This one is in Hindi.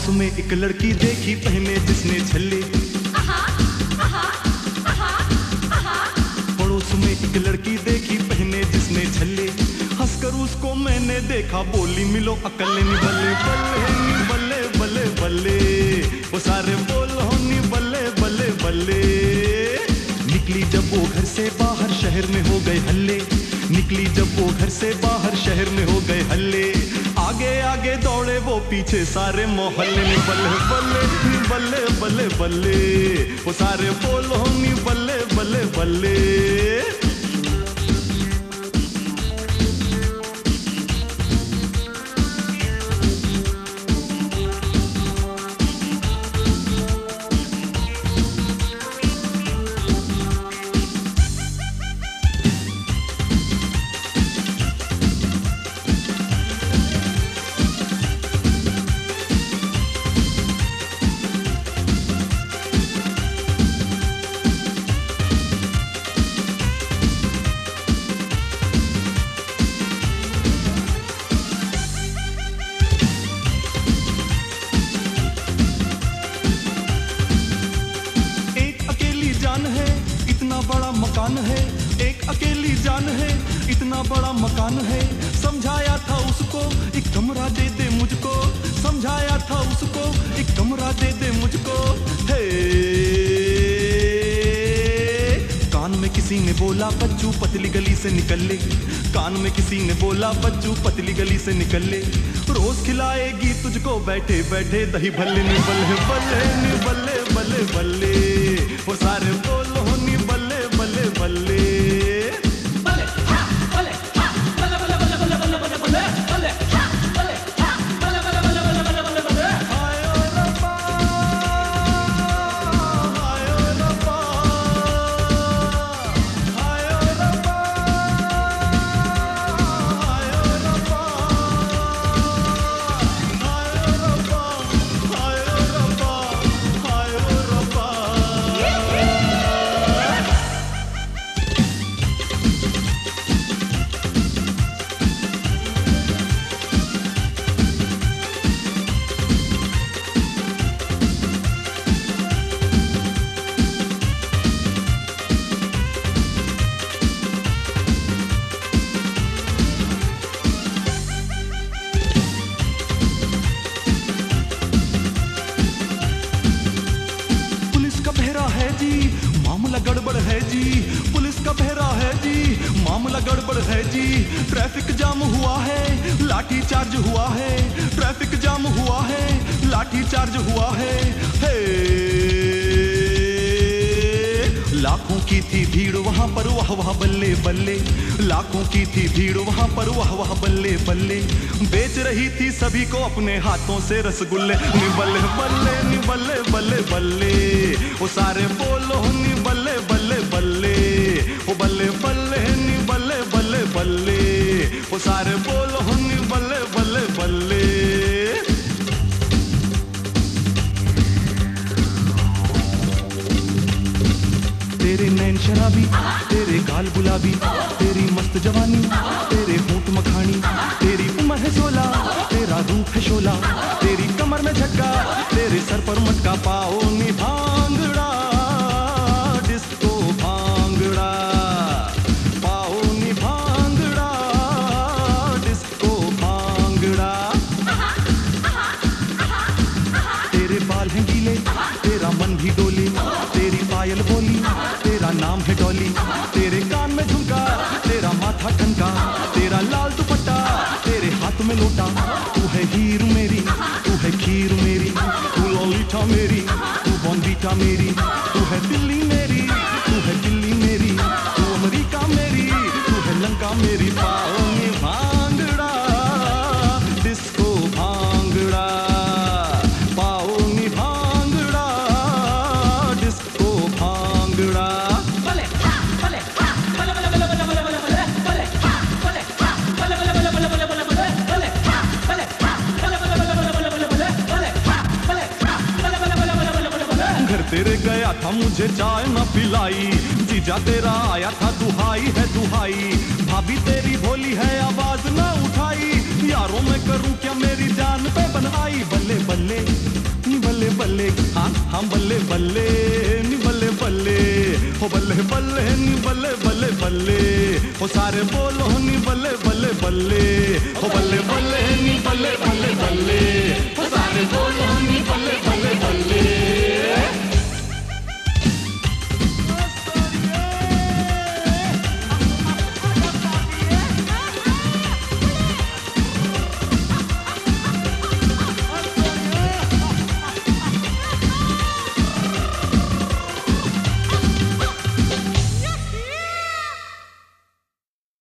पड़ोस में एक लड़की देखी पहने जिसने झल्ले। पड़ोस में एक लड़की देखी पहने जिसने झल्ले। हंसकर उसको मैंने देखा, बोली मिलो अकल नी बल्ले बल्ले नी बल्ले बल्ले बल्ले, वो सारे बोलो नी बल्ले बल्ले बल्ले। निकली जब वो घर से बाहर शहर में हो गए हल्ले। निकली जब वो घर से बाहर शहर में हो गए हल्ले। आगे आगे दौड़े वो पीछे सारे मोहल्ले में बल्ले बल्ले नी बल्ले बल्ले बल्ले, वो सारे बोलो नी बल्ले बल्ले बल्ले। है इतना बड़ा मकान है, एक अकेली जान है इतना बड़ा मकान है। समझाया था उसको एक कमरा दे दे मुझको, समझाया था उसको एक कमरा दे दे मुझको। हे कान में किसी ने बोला बच्चू पतली गली से निकल ले। कान में किसी ने बोला बच्चू पतली गली से निकल ले। रोज खिलाएगी तुझको बैठे बैठे दही भल्ले नी बल्ले बल्ले नी बल्ले बल्ले बल्ले, वो सारे बोलो नी बल्ले बल्ले बल्ले। मामला गड़बड़ है जी, पुलिस का पहरा है जी, मामला गड़बड़ है जी। ट्रैफिक जाम हुआ है, लाठी चार्ज हुआ है, ट्रैफिक जाम हुआ है, लाठी चार्ज हुआ है। हे लाखों की थी भीड़ वहां पर वाह वाह बल्ले बल्ले, लाखों की थी भीड़ वहां पर वाह वाह बल्ले बल्ले। बेच रही थी सभी को अपने हाथों से रसगुल्ले नी बल्ले बल्ले नी बल्ले बल्ले बल्ले, वो सारे बोलो नी बल्ले बल्ले बल्ले, वो बल्ले बल्ले नी बल्ले बल्ले बल्ले, वो सारे बोलो नी बल्ले बल्ले बल्ले। तेरे नैन शराबी, तेरे गाल गुलाबी, तेरी मस्त जवानी, तेरे होंठ मखानी, तेरी उम्र है 16, तेरा रूप है शोला, तेरी कमर में झटका, तेरे सर पर मटका। पाओ नी भांगड़ा डिस्को भांगड़ा, पाओ नी भांगड़ा डिस्को भांगड़ा। तेरे बाल हैं गीले, तेरा मन भी डोले, तेरी पायल बोली, तेरा नाम है डॉली, तेरे कान में झुमका, तेरा माथा ठनका, तेरा लाल दुपट्टा, तेरे हाथ में लोटा। तू है हीर मेरी, तू है खीर मेरी, तू लॉलीटा मेरी, तू बॉन्बीटा मेरी, तू है दिल्ली मेरी, तू है दिल्ली मेरी, तू अमेरिका मेरी, तू है लंका मेरी। पाओ नी भांगड़ा डिस्को भांगड़ा, पाओ नी भांगड़ा डिस्को भांगड़ा। तेरे गया था मुझे चाय न पिलाई, जीजा तेरा आया था दुहाई है दुहाई। भाभी तेरी भोली है आवाज न उठाई, यारों मैं करूं क्या मेरी जान पे बन आई। बल्ले बल्ले हम बल्ले बल्ले नी बल्ले बल्ले, हो बल्ले बल्ले नी बल्ले बल्ले बल्ले, हो सारे बोलो नी बल्ले बल्ले बल्ले, हो बल्ले